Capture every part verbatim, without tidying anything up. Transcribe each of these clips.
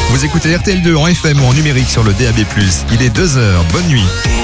Vous écoutez R T L deux en F M ou en numérique sur le D A B plus. Il est deux heures, bonne nuit.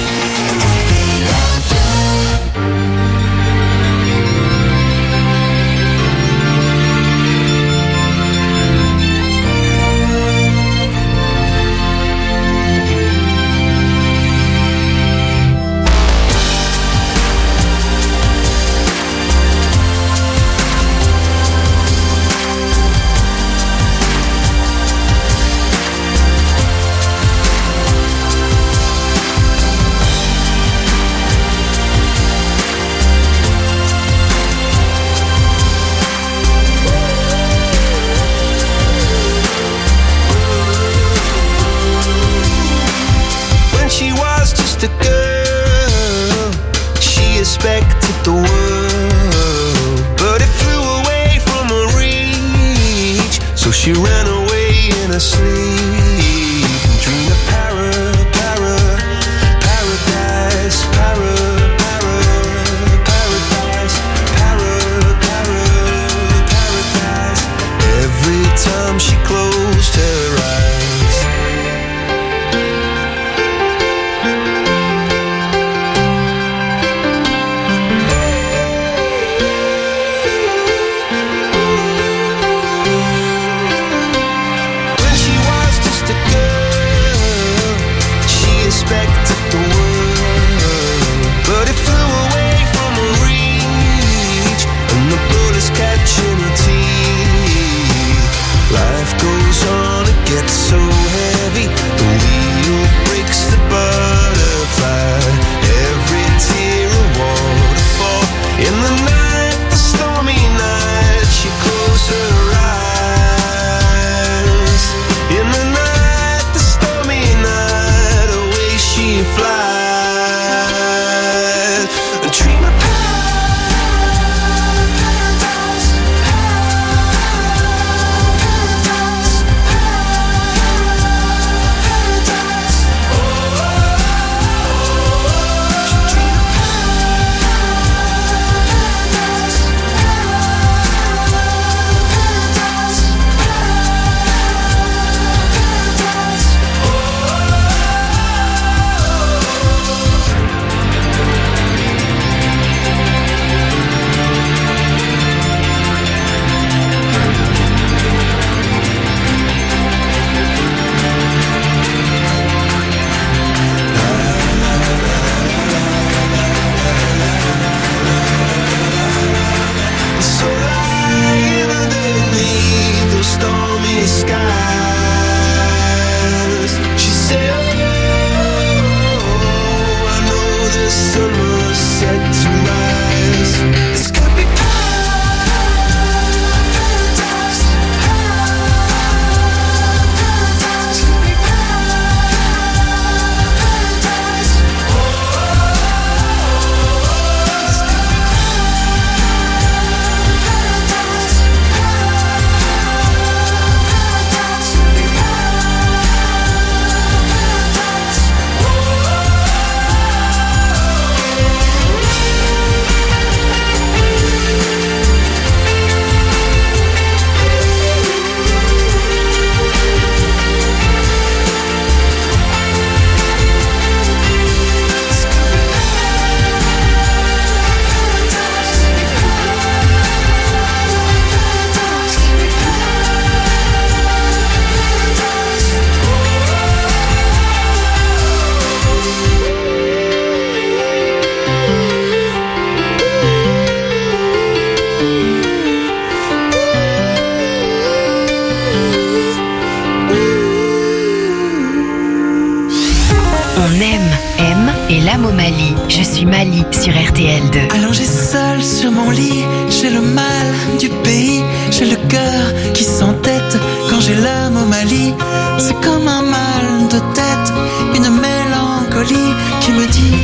Mali, je suis Mali sur R T L deux. Allongé seul sur mon lit, j'ai le mal du pays, j'ai le cœur qui s'entête quand j'ai l'âme au Mali. C'est comme un mal de tête, une mélancolie qui me dit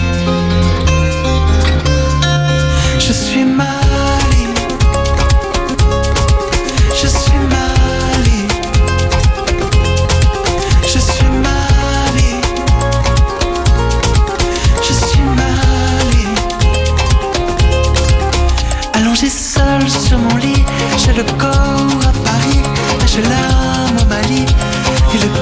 je suis Mali. Je suis Mali. Je suis Mali. Je suis Mali. Allongé seul sur mon lit, j'ai le corps à Paris, j'ai l'âme au Mali et le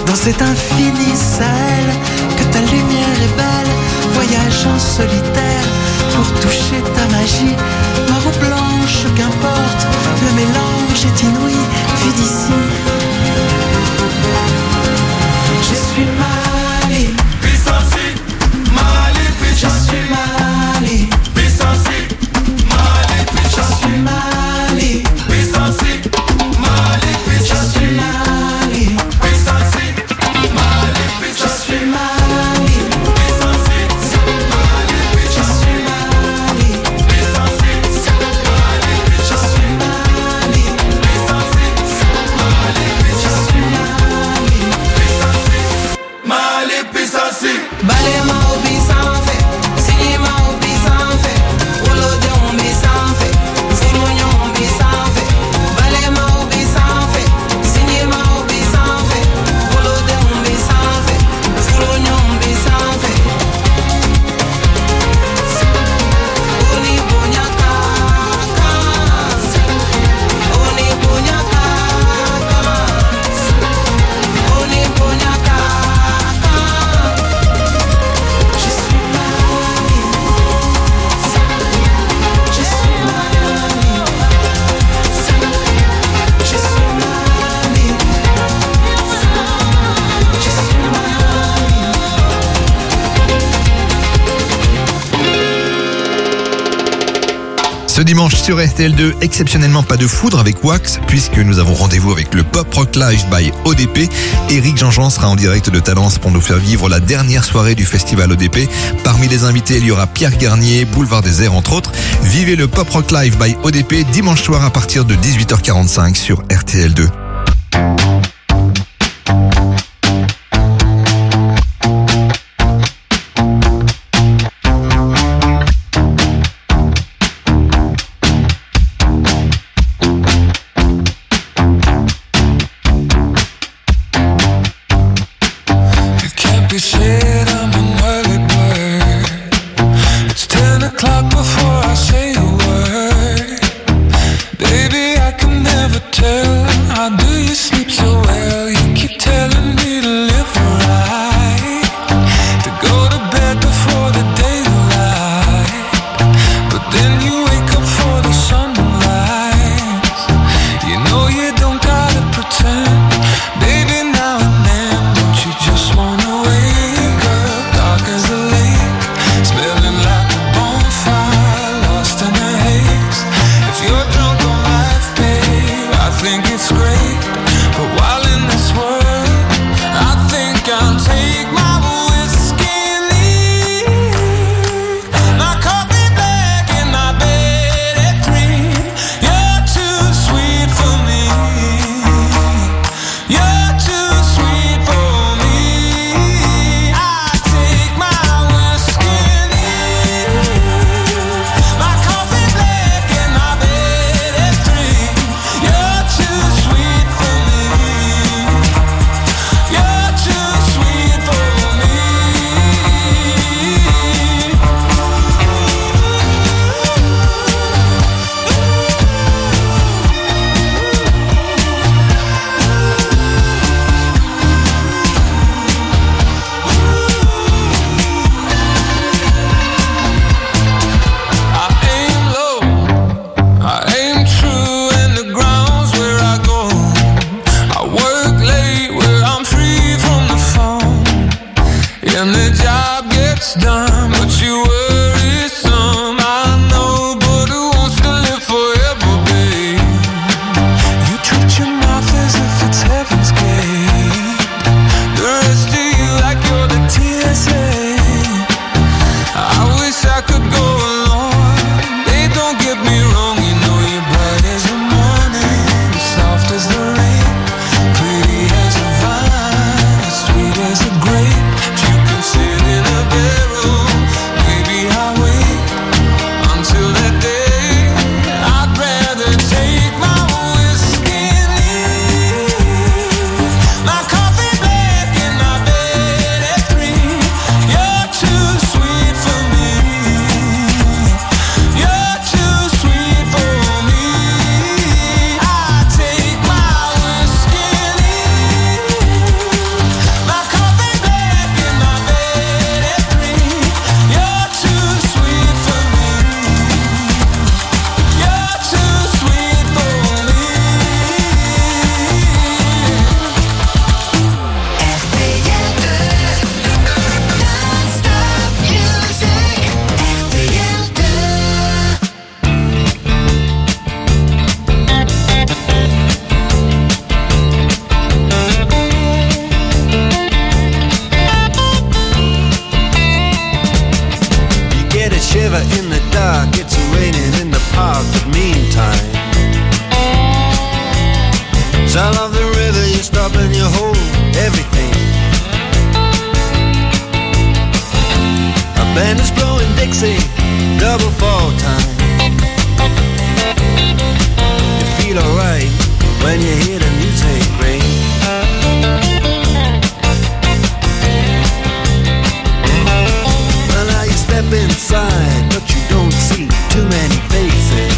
Dans cet infini Sahel, que ta lumière est belle, voyage en solitaire pour toucher ta magie. Noire ou blanche, qu'importe, le mélange est inouï, vu d'ici. Je suis Mali, Bissansi, Mali, je suis Mali, Bissansi, Mali, je suis Mali, Bissansi, Mali, je suis Mali, Bissansi, Mali, je suis Mali, Bissansi, Mali, je suis Mali, Bissansi, Mali, je suis Mali, Bissansi, Mali, je suis Mali. Mali, Bissansi. Balé ma obi sans fait, signé ma obi sans fait, rouleau de ombi sans fait, fourmignon ombi sans fait. Balé ma obi sans fait, signé ma obi sans fait, rouleau de ombi sans fait, fourmignon ombi sans fait. Oni bonya kaka, oni bonya kaka, oni bonya kaka. Je suis Mali, je suis Mali, je suis Mali, je suis Mali. Ce dimanche sur R T L deux, exceptionnellement pas de foudre avec Wax, puisque nous avons rendez-vous avec le Pop Rock Live by O D P. Eric Jean-Jean sera en direct de Talence pour nous faire vivre la dernière soirée du festival O D P. Parmi les invités, il y aura Pierre Garnier, Boulevard des Airs entre autres. Vivez le Pop Rock Live by O D P dimanche soir à partir de dix-huit heures quarante-cinq sur R T L deux. It can't be said I'm an early bird. It's ten o'clock before I say a word. Baby, I can never tell. How do you sleep so well? You keep telling me to live right, to go to bed before the daylight, but then you wake up for the sunrise. You know you don't gotta pretend. Baby, now and then, don't you just wanna wake up dark as a lake, smelling like a bonfire, lost in a haze. If you're drunk on life, babe, I think it's great. But while in this world, I think I'll take my whiskey and leave. My coffee black and my bed at three. You're too sweet for me. You're too sweet for me. I take my whiskey and leave. My coffee black and my bed at three. You're too sweet for me. You're too sweet for me. I aim low, I aim true, and the ground's where I go. I work late where I'm free from the phone, and the job gets done, but you worry some. I know, but who wants to live forever, babe? You treat your mouth as if it's heaven's gate. The rest of you like you're the T S A. I wish I could go along. Babe, don't get me wrong. You know you're bright as the morning, soft as the rain, pretty as a vine, sweet as a grape. If you can sit in a barrel, maybe shiver in the dark, it's raining in the park, but meantime, sound of the river, you stop and you hold everything. A band is blowing Dixie, double fall time. You feel alright when you hear the music ring. Well, now you step inside, but you don't see too many faces.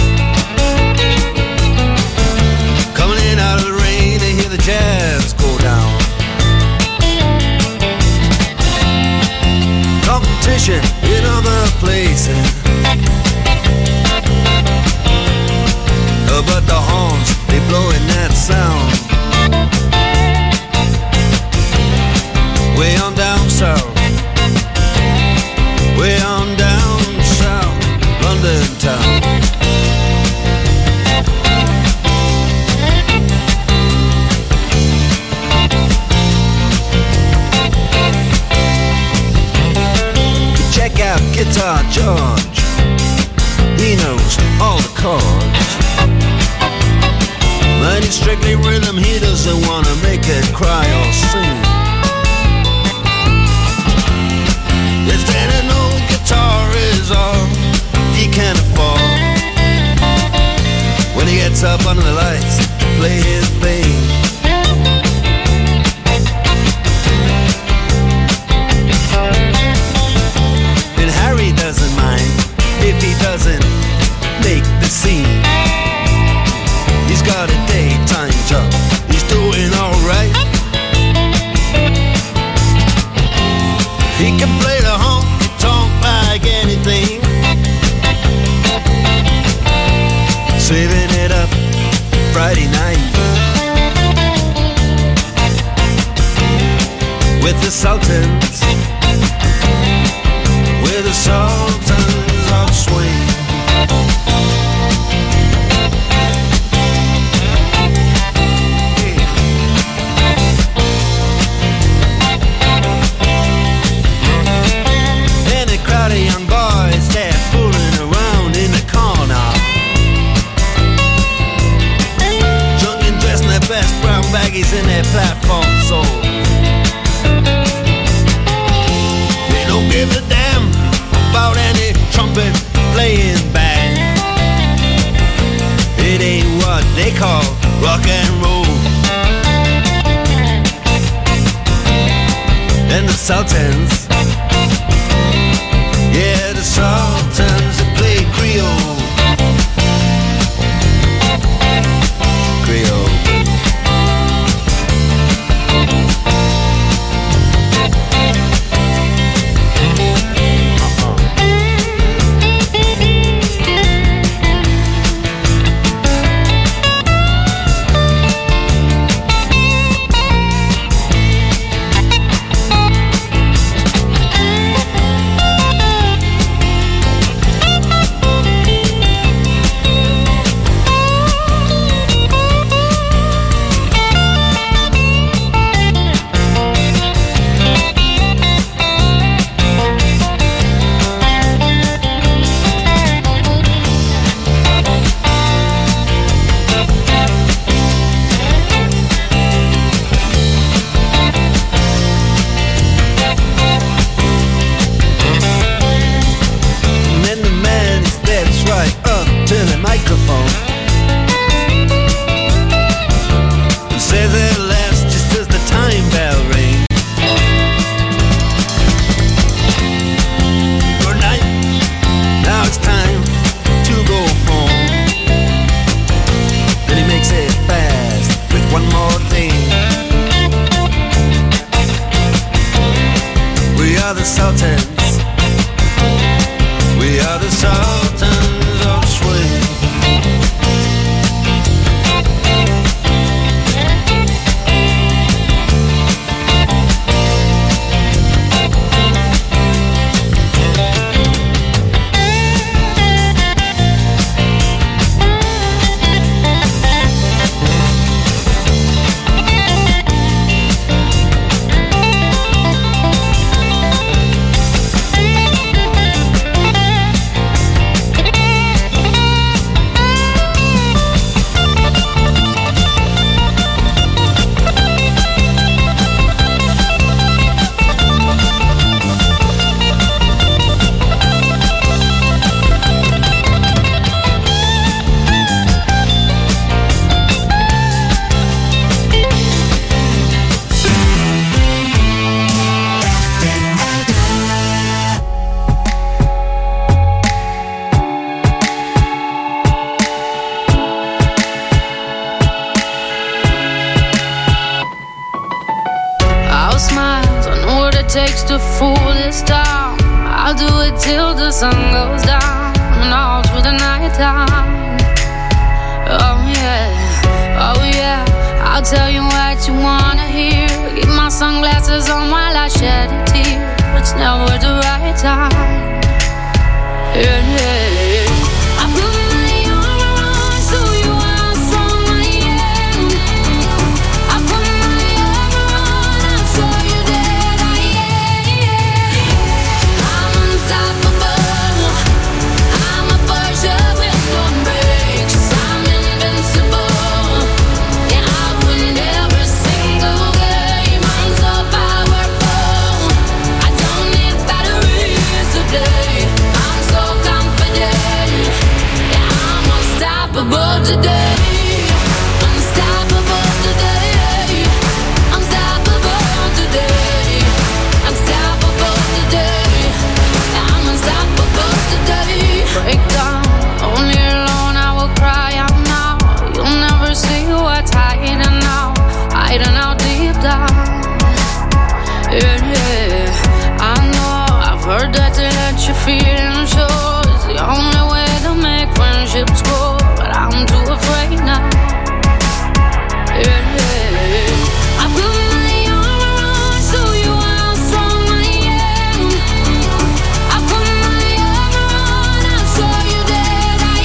Coming in out of the rain to hear the jazz go down. Competition in other places, oh, but the horns, they blowing that sound. Way on down south, way on down south, London town. Check out Guitar George, he knows all the chords. But it's strictly rhythm, he doesn't wanna make it cry or sing. Yes, then an old guitar is all he can afford. When he gets up under the lights to play his thing. And Harry doesn't mind if he doesn't make the scene. He's got a daytime job, he's doing alright. He can play the honky-tonk like anything, saving it up Friday night with the Sultans, with the Sultans of Swing. The young boys, they're fooling around in the corner, drunk and dressed in their best brown baggies in their platform soles. They don't give a damn about any trumpet playing band. It ain't what they call rock and roll. And the Sultans, yeah, the Sultans that play Creole. Creole. it till the sun goes down and all through the night time. Oh yeah, oh yeah, I'll tell you what you wanna hear. Keep my sunglasses on while I shed a tear. It's never the right time. Yeah, yeah, yeah. I put my arm around, show you how strong I am. I put my arm around, I'll show you that I am. I'm unstoppable. I'm a Porsche with no brakes. I'm invincible. Yeah, I win every single game. I'm so powerful. I don't need batteries to play. I'm so confident. Yeah, I'm unstoppable today. Unstoppable today. Unstoppable today. Unstoppable today. Yeah, I'm unstoppable today. Break down, only alone I will cry out now. You'll never see what's hiding now, hiding out deep down. Yeah, yeah, I know, I've heard that to let you feel and show is the only way to make friendships grow, but I'm too afraid now. Yeah, yeah, I put my arm around, show you how strong I am. I put my arm around, I'll show you that I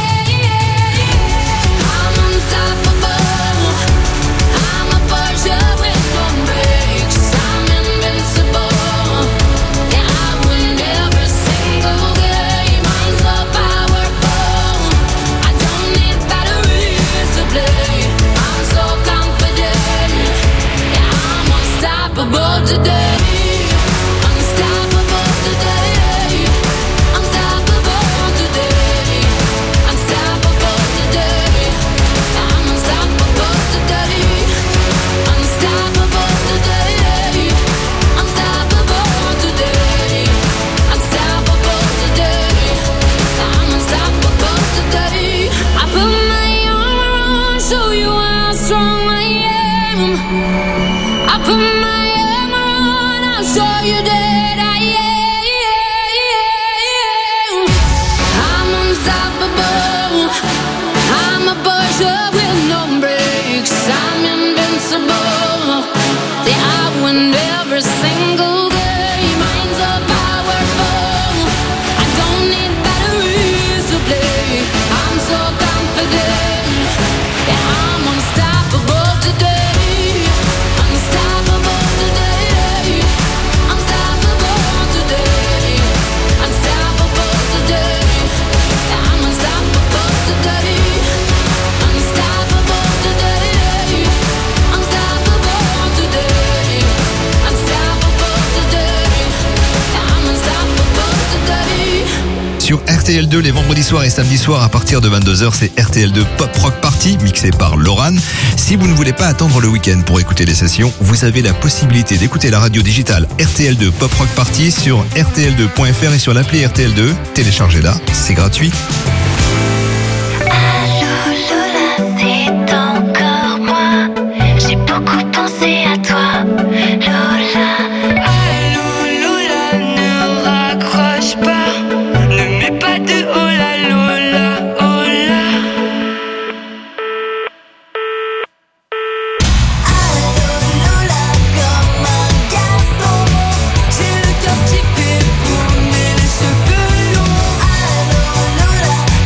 am. I'm unstoppable. I'm a Porsche with no brakes. I'm invincible. Yeah, I win every single game. I'm so powerful. I don't need batteries to play. I'm so confident. Yeah, I'm unstoppable today. Unstoppable today. Unstoppable today. Unstoppable today. I'm unstoppable today. Unstoppable today. Unstoppable today. Unstoppable today. I'm unstoppable today. I put my arm around, show you how strong I am. I put my arm around, I'll show you that I am. I'm unstoppable. I'm a Porsche with no brakes. I'm invincible. Yeah, I win every single game. I'm so powerful. I don't need batteries to play. I'm so confident. Yeah, I'm unstoppable today. Unstoppable today. Unstoppable today. Unstoppable today. Yeah, I'm unstoppable today. Unstoppable today. Unstoppable today. Unstoppable today. Yeah, I'm unstoppable today. Sur R T L deux, les vendredis soirs et samedis soirs à partir de vingt-deux heures, c'est R T L deux Pop Rock Party, mixé par Loran. Si vous ne voulez pas attendre le week-end pour écouter les sessions, vous avez la possibilité d'écouter la radio digitale R T L deux Pop Rock Party sur R T L deux point F R et sur l'appli R T L deux. Téléchargez-la, c'est gratuit. Allô Lola, c'est encore moi. J'ai beaucoup pensé à toi, Lola. Allô Lola, ne raccroche pas. Ne mets pas de hola Lola, hola. Allô Lola, comme un garçon. J'ai le cœur qui fait boum et les cheveux longs. Allô Lola,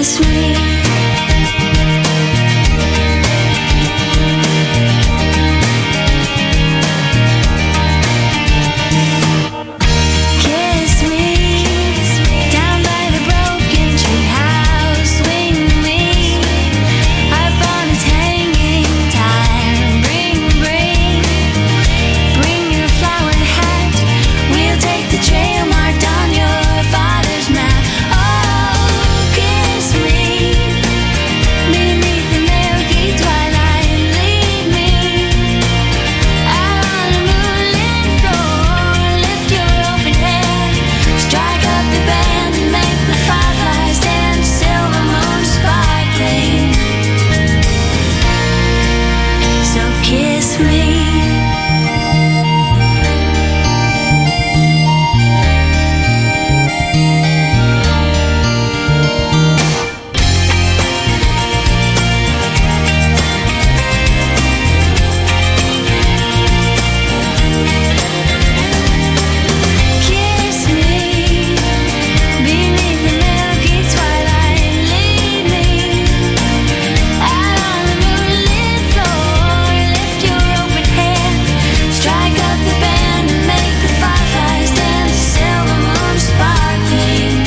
kiss me. Kiss me down by the broken tree house. Swing me up on its hanging time. Bring, bring, bring your flowered hat. We'll take the trail marked on your father's map. Oh, kiss me beneath the milky twilight. Lead me out on a moonlit floor. Lift your open hand, strike up the band, and make the fireflies dance. Silver moon sparkling. So kiss me. Kiss me beneath the milky twilight. Lead me out on the moonlit floor. Lift your open hand, strike up the band, and make the fireflies dance. Silver moon sparkling.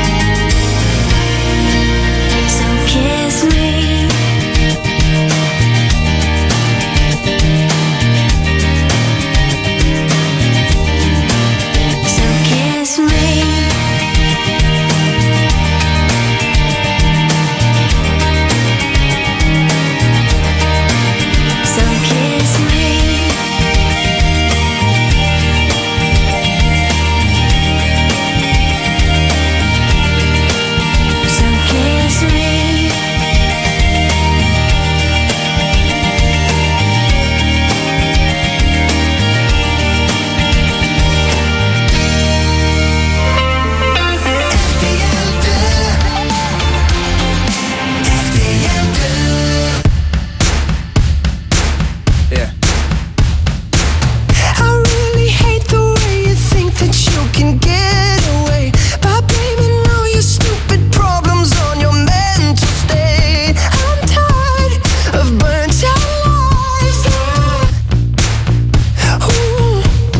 So kiss me. So kiss me. So kiss me. So kiss me. Yeah. I really hate the way you think that you can get away by blaming all your stupid problems on your mental state. I'm tired of burnt out lives. Ooh.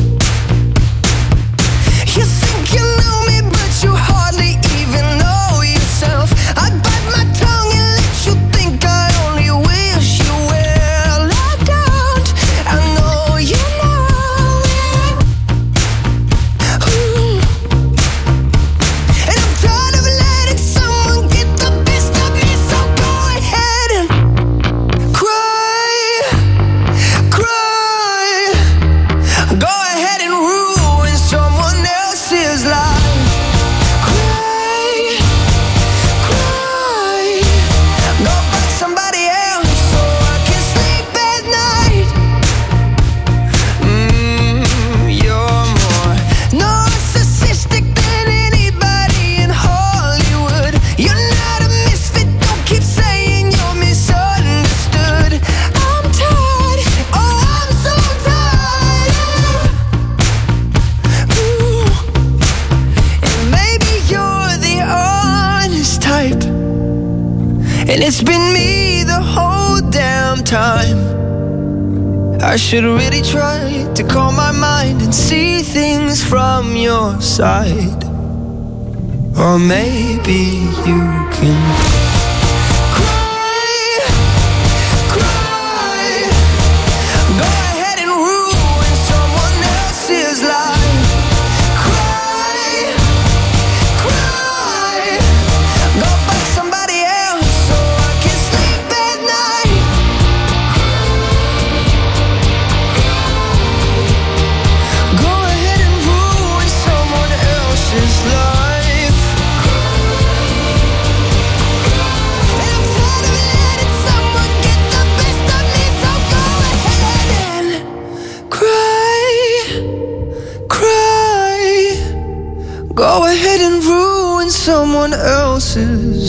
You think you know me, but you hardly even know yourself. I bite my tongue and let you think I only wish you well. I don't. I know you know it. Ooh. And I'm tired of letting someone get the best of me. So go ahead and cry, cry. Go ahead and ruin someone else's life. Cry, cry. Go find somebody else so I can sleep at night. Mm, you're more narcissistic than anybody in Hollywood. You're not a misfit, don't keep saying you're misunderstood. I'm tired, oh I'm so tired. Ooh. And maybe you're the honest type, and it's been me the whole damn time. I should really try to calm my mind and see things from your side. Or maybe you can cry, cry. Go ahead and ruin someone else's life. Cry, cry. Go find somebody else so I can sleep at night. Go ahead and ruin someone else's life. And I'm tired of letting someone get the best of me. So go ahead and cry, cry. Go ahead and ruin someone else's.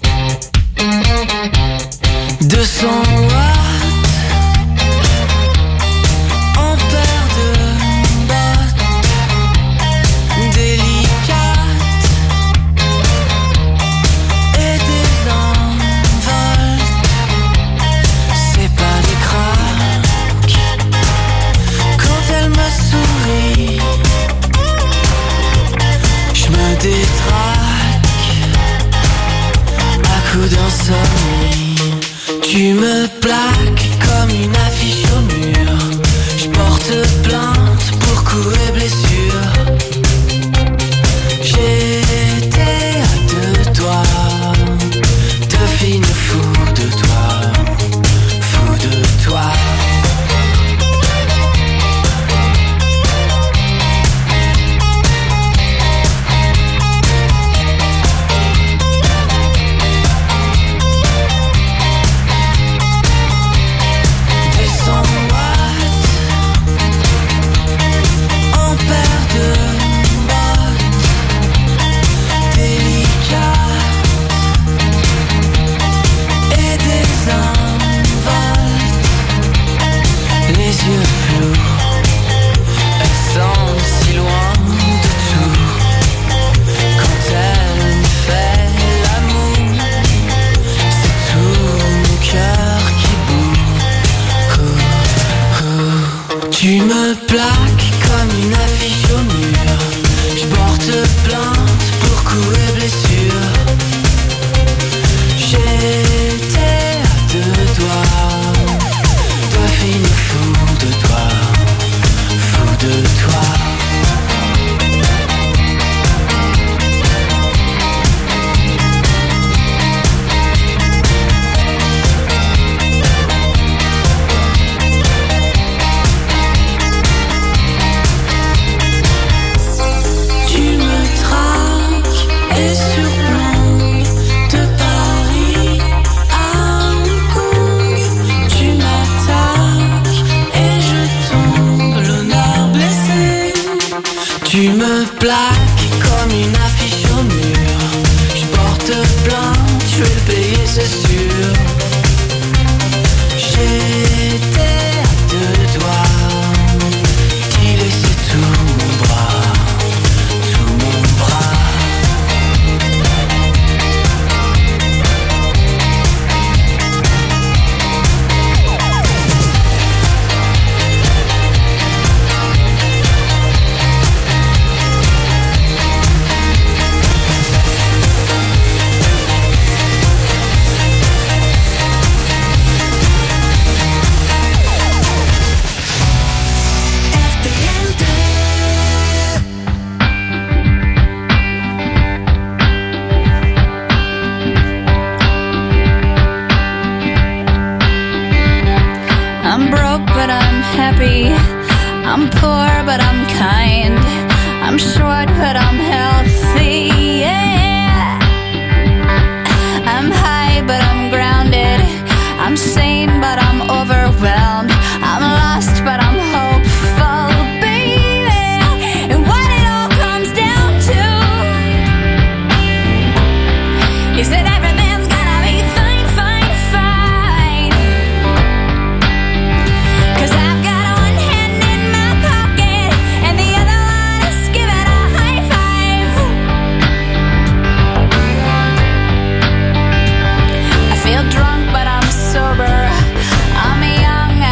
De son roi Tu me plaques comme une affiche au mur. Je porte plainte pour coups et blessures. J'étais à deux doigts de finir fou de toi, fou de toi. Tu me plaques comme une affiche au mur. Je porte plainte pour coups et blessures. J'étais à deux doigts de finir fou de toi, fou de toi. Tu me plaques comme une affiche au mur. Je porte plainte, je vais le payer, c'est sûr. J'étais à deux doigts d'y laisser tout mon bras, tout mon bras. I'm broke, but I'm happy. I'm poor, but I'm kind. I'm short, but I'm healthy. Yeah. I'm high, but I'm grounded. I'm sane, but I'm overwhelmed. I'm lost, but I'm hopeful, baby. And what it all comes down to is that everything's gonna be fine, fine, fine. 'Cause I've got one hand in my pocket and the other one is giving a high five. I feel drunk, but I'm sober. I'm young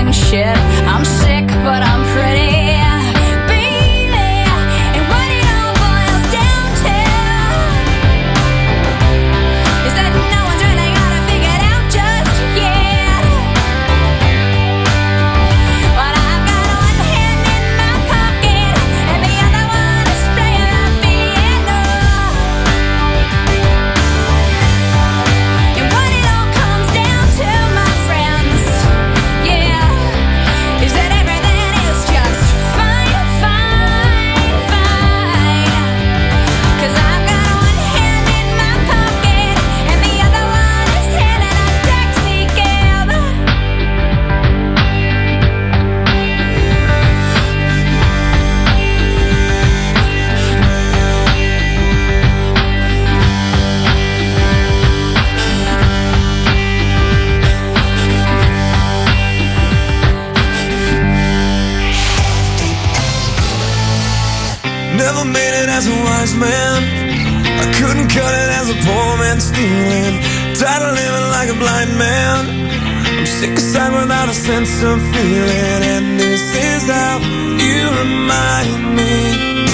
ain't shit. I'm sick, but I'm pretty. Never made it as a wise man. I couldn't cut it as a poor man stealing. Tired of living like a blind man. I'm sick aside without a sense of feeling. And this is how you remind me.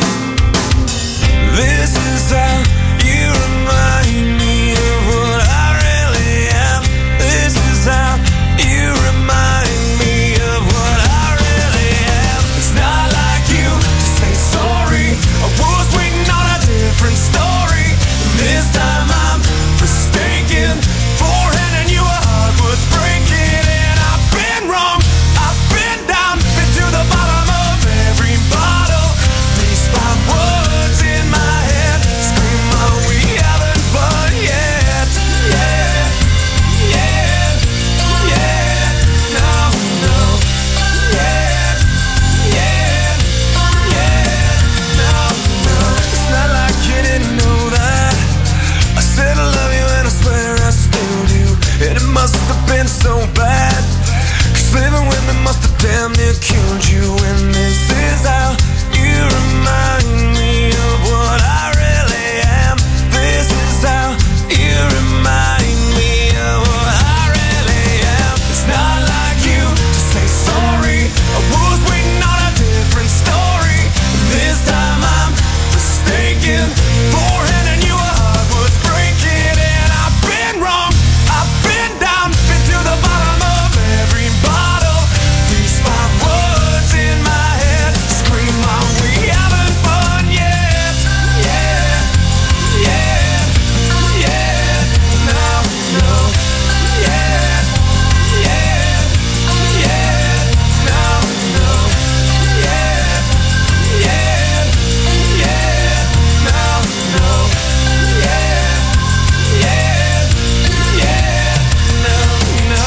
This is how you remind me of what I really am. This is how you remind me of what I really am. It's not like you to say sorry. I was waiting on a different story. This time I'm mistaken for handing you a heart worth breaking. And I've been wrong, I've been down, been to the bottom of every bottle. These five words in my head scream out we haven't fun yet. Yeah, yeah, yeah, no, no. Yeah, yeah, yeah, no, no. It's not like you didn't know that I said I love you and I swear I still do. And it must have been so bad, 'cause living with me must have damn near killed you. And this is how you remind me of what I really am. This is how you remind me of what I really am. It's not like you to say sorry. I was waiting on a different story. This time I'm mistaken for handing you a heart worth breaking. And I've been wrong, I've been down, been to the bottom of every bottle. These five words in my head scream out we haven't fun yet. Yeah, yeah, yeah, no, no. Yeah, yeah, yeah, no, no. Yeah, yeah, yeah, no, no. Yeah, yeah, yeah, no, no.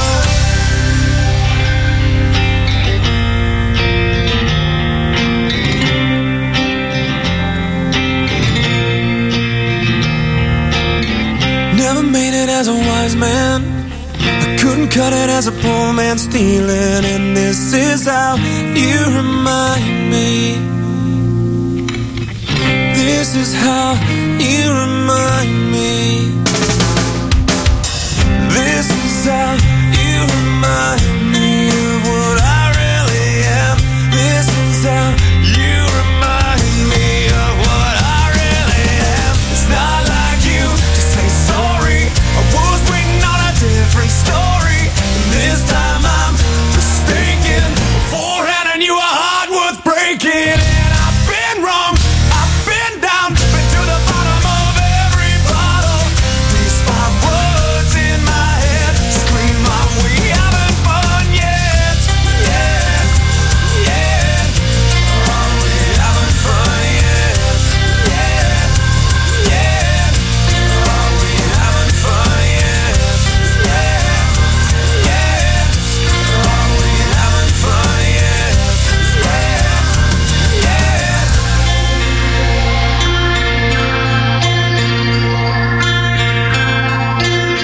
Never made it as a wise man. I couldn't cut it as a poor man stealing. And this is how you remind me. This is how you remind me. This is how you remind me of what I really am. This is how you remind me of what I really am. It's not like you to say sorry. I was waiting on a different story. And this time I'm mistaken for handing you a heart worth breaking. And I've been wrong, I've been down, been to the bottom of every bottle. These five words in my head scream out we haven't fun yet. Yeah, yeah, are we having fun yet? Yeah, yeah, are we having fun yet? Yeah, yeah, are we having fun yet? Yeah, yeah.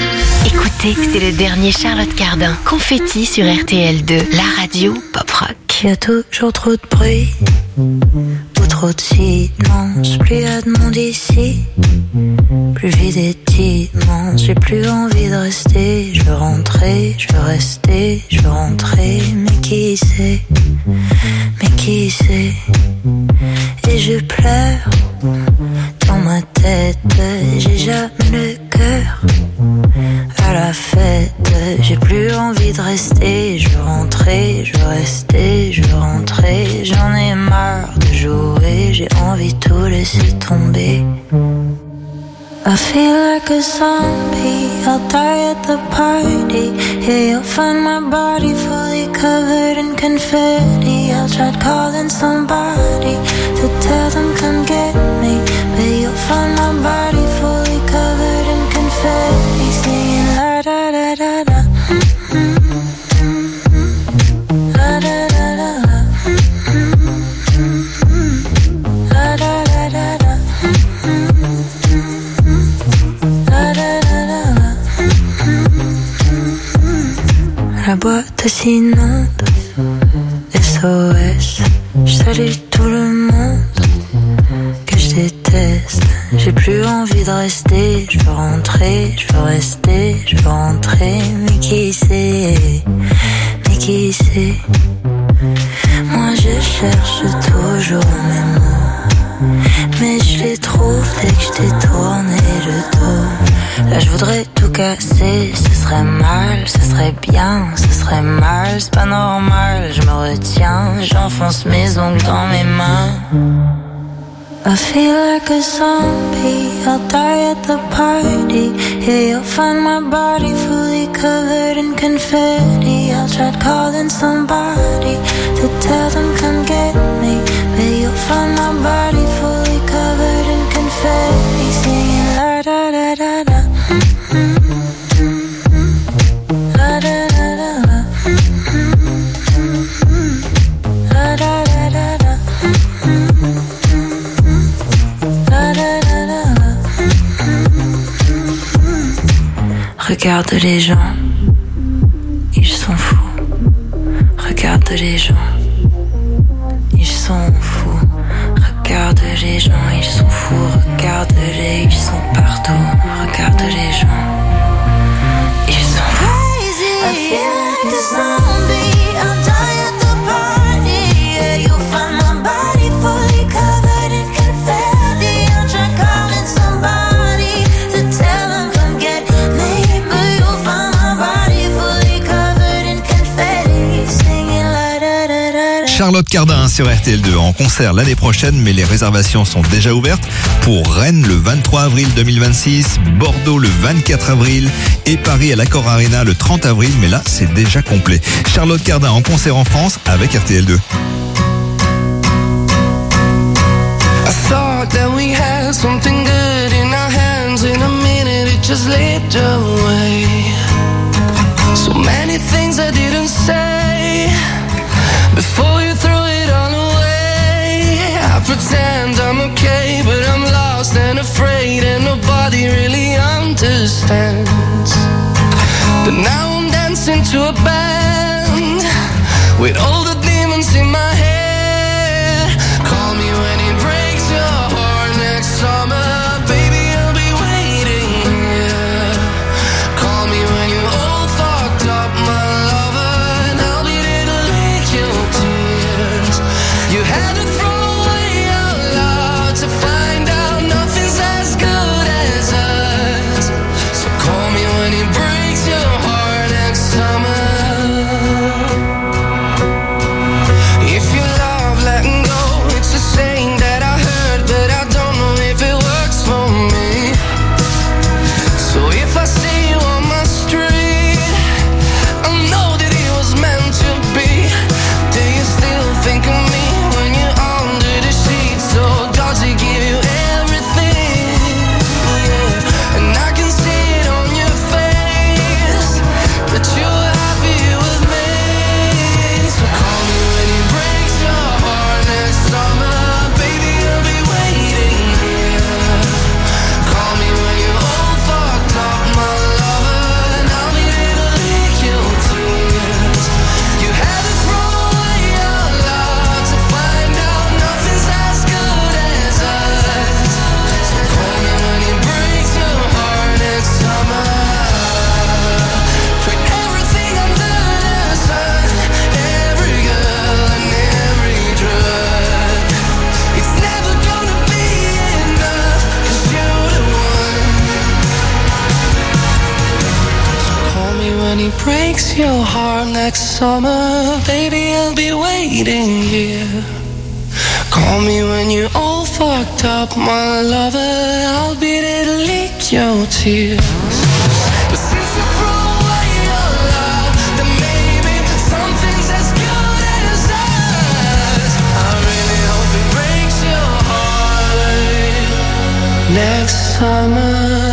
Écoutez, c'est le dernier Charlotte Cardin. Confetti sur R T L deux, la radio pop rock. S'il y a toujours trop de bruit ou trop de silence, plus y a de monde ici, plus vide est immense. J'ai plus envie de rester, je veux rentrer, je veux rester, je veux rentrer. Mais qui sait, mais qui sait. Et je pleure dans ma tête, j'ai jamais le cœur à la fête. J'ai plus envie de rester, je veux rentrer, je veux rester, je veux rentrer. J'en ai marre de jouer, j'ai envie de tout laisser tomber. I feel like a zombie, I'll die at the party. Yeah, you'll find my body fully covered in confetti. I'll try calling somebody to tell them come get me, but you'll find my body fully covered in confetti. Singing la da da da da. La da da da da. La da da da da. La boîte s'inonde, S O S. Je salue tout le monde que je déteste. J'ai plus envie de rester, je veux rentrer, je veux rester, je veux rentrer. Mais qui sait, mais qui sait. Moi je cherche toujours mes mots, mais je les trouve dès que je t'ai tourné le dos. Là je voudrais tout casser, ce serait mal, ce serait bien, ce serait mal, c'est pas normal, je me retiens, j'enfonce mes ongles dans mes mains. I feel like a zombie, I'll die at the party. Yeah, you'll find my body fully covered in confetti. I'll try calling somebody to tell them come get me, but you'll find my body fully covered in confetti. Singing la da da da da. La da da da da. La da da da da. Regarde les gens, ils sont fous. Regarde les gens, ils sont fous. Regarde les gens, ils sont fous. Regarde-les, ils sont partout. Regarde les gens, ils sont fous. I feel like a zombie, I'll die at the party. Yeah, you'll find my body fully covered in confetti. I'll try calling somebody to tell them come get me, but you'll find my body fully covered in confetti. Singing la da da da da. Charlotte Cardin sur R T L deux en concert l'année prochaine, mais les réservations sont déjà ouvertes pour Rennes le vingt-trois avril deux mille vingt-six, Bordeaux le vingt-quatre avril et Paris à l'Accor Arena le trente avril, mais là c'est déjà complet. Charlotte Cardin en concert en France avec R T L deux. I thought that we had something good in our hands. In a minute it just slipped away. So many things I didn't say before you threw it all away. I pretend I'm okay, but I'm lost and afraid, and nobody really understands. But now I'm dancing to a band with all the demons in my head. Call me when it breaks your heart next summer, baby, I'll be waiting here. Call me when you're all fucked up, my lover, and I'll be there to lick your tears. You had to throw away our love to find out nothing's as good as us. So call me when it breaks your heart next summer. If when he breaks your heart next summer, baby, I'll be waiting here. Call me when you're all fucked up, my lover, I'll be there to lick your tears. But since you throw away your love, then maybe something's as good as us. I really hope it breaks your heart next summer.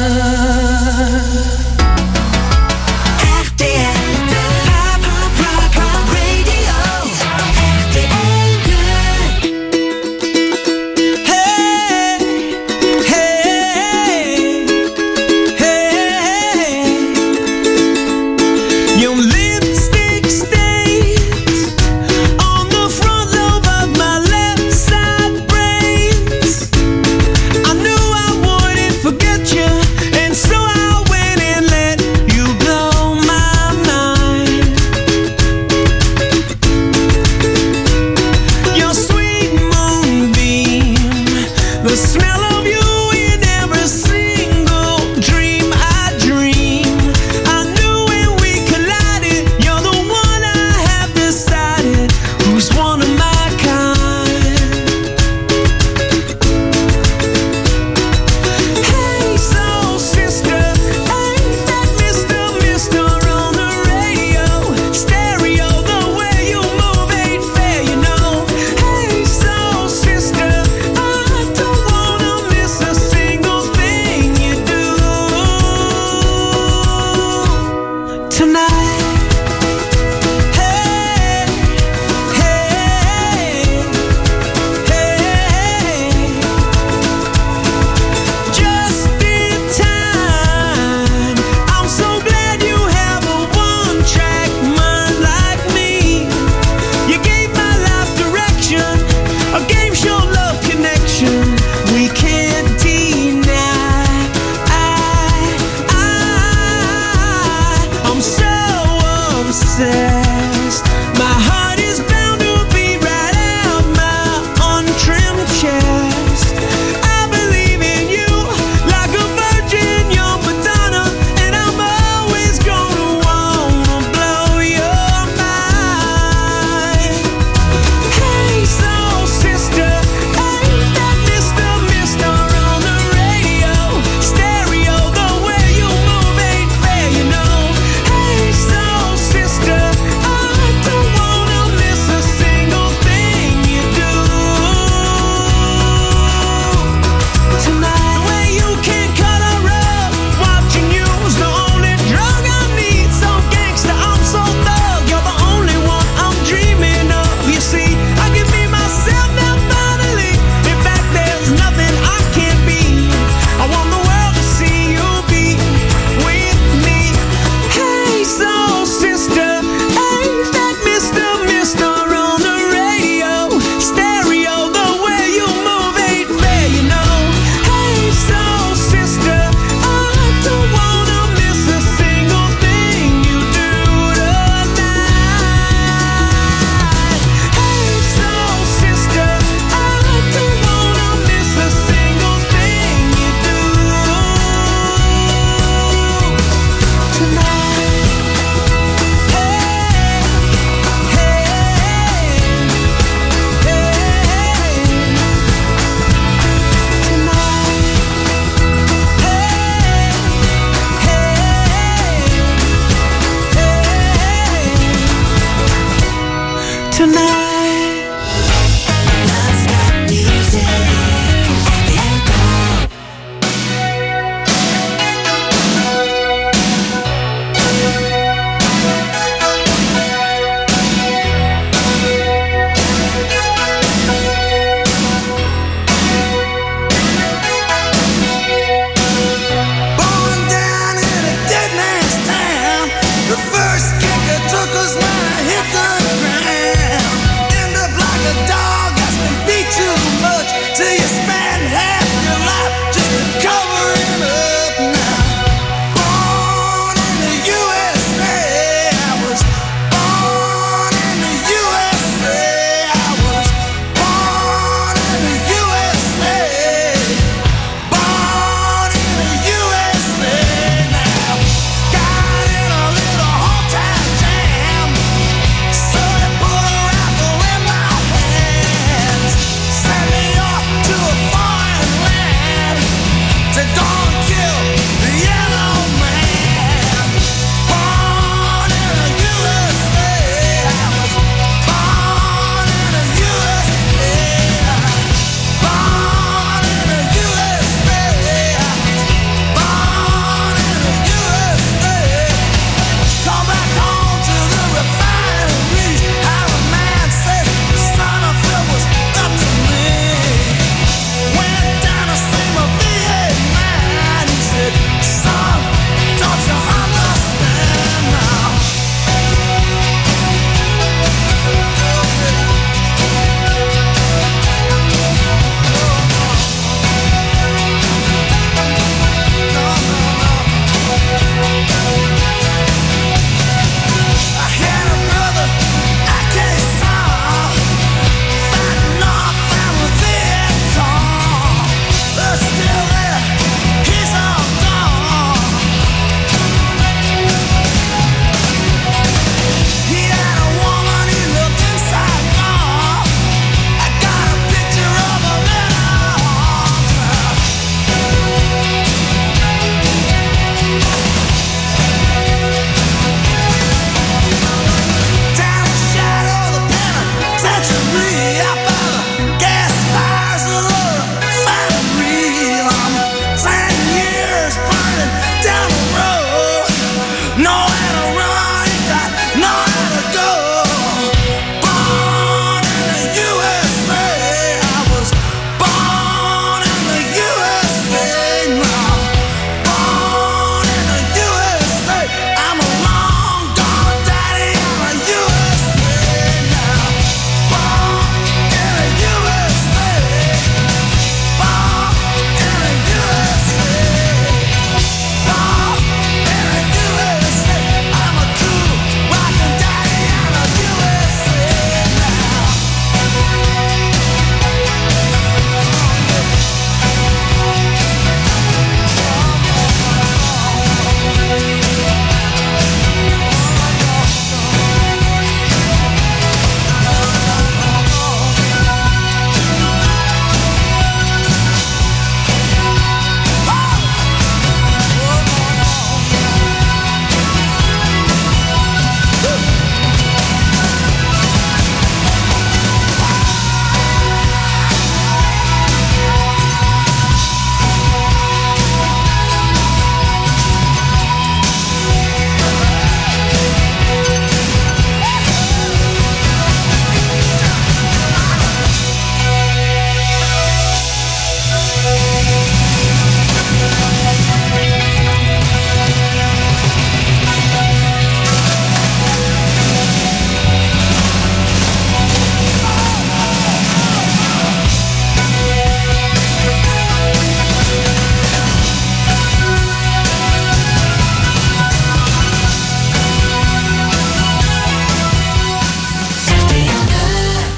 Sister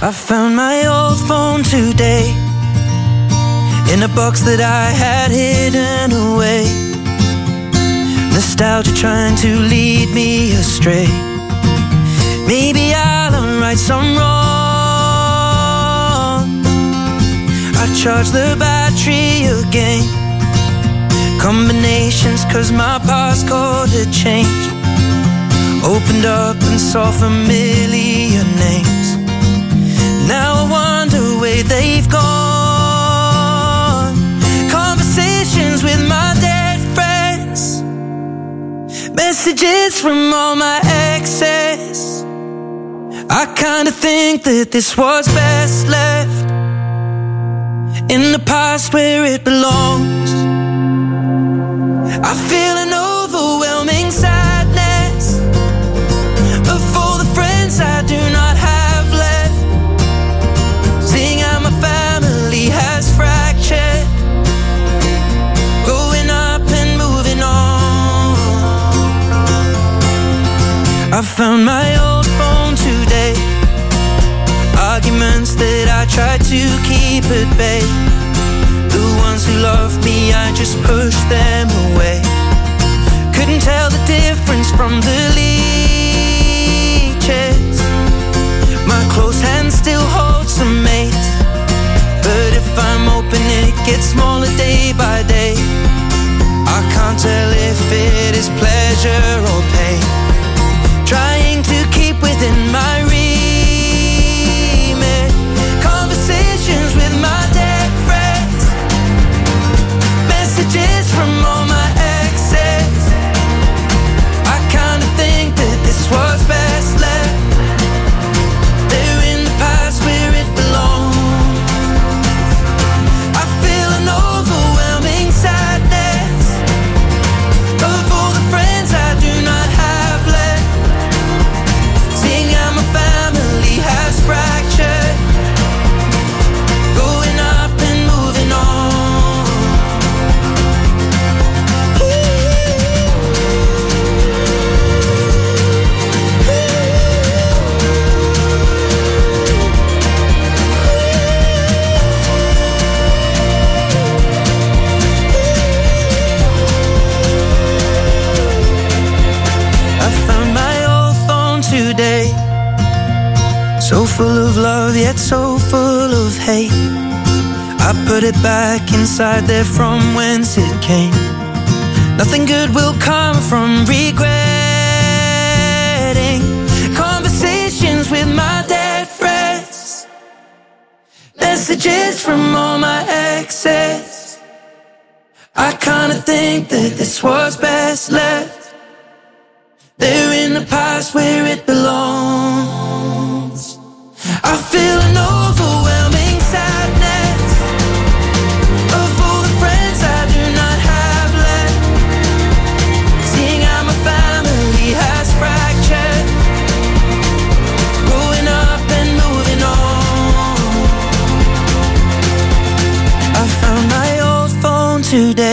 I found my old phone today in a box that I had hidden away. Nostalgia trying to lead me astray. Maybe I'll right some wrong. I charge the battery again. Combinations cause my passcode had changed. Opened up and saw familiar names. Now I wonder where they've gone. Conversations with my dead friends. Messages from all my exes. I kinda think that this was best left in the past where it belongs. I feel an overwhelming sadness of all the friends I do not have left. Seeing how my family has fractured, growing up and moving on. I found my old phone today. Arguments that I tried to keep at bay. The ones who loved me, I just pushed them away. Couldn't tell the difference from the leeches. My close hand still holds some mates, but if I'm open it gets smaller day by day. I can't tell if it is pleasure or pain. Trying to keep within my remit. Conversations with my dead friends. Messages from all my exes. I kinda think that this was best left. They're in the past where it belongs. I feel an overwhelming sadness of all the friends I do not have left. Seeing how my family has fractured, going up and moving on. I found my old phone today, so full of love yet so full of hate. I put it back inside there from whence it came. Nothing good will come from regretting conversations with my dead friends. Messages from all my exes. I kinda think that this was best left. They're in the past where it belongs. I feel an overwhelming sadness of all the friends I do not have left. Seeing how my family has fractured, growing up and moving on. I found my old phone today.